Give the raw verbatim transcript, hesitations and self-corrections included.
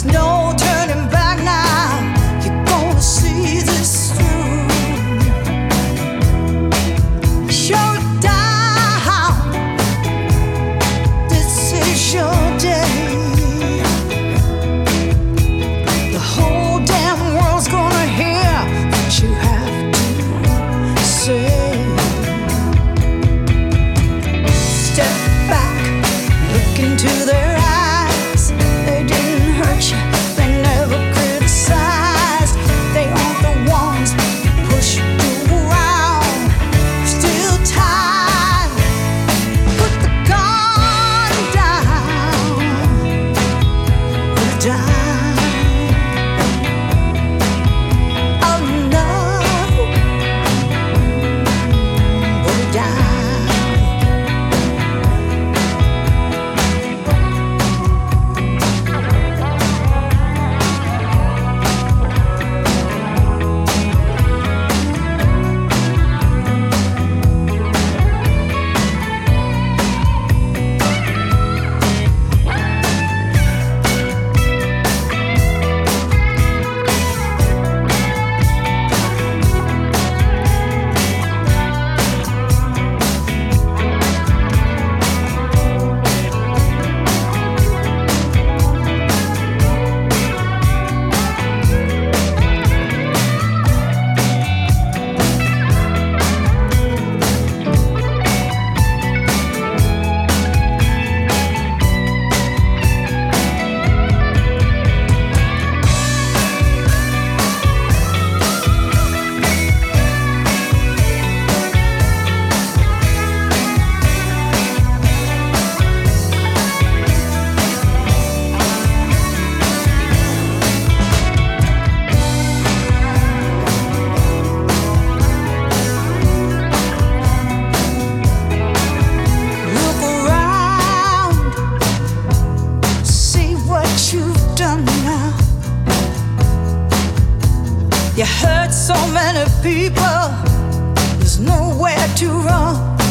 no turning back now. You're gonna see this through. Show it down. This is your day. The whole damn world's gonna hear what you have to say. Step back, look into their eyes. They didn't hurt you, they never criticized. They aren't the ones who push you around. Still tied, put the gun down. Put it down. Oh no, put it down. Look around, see what you've done now. You hurt so many people, there's nowhere to run.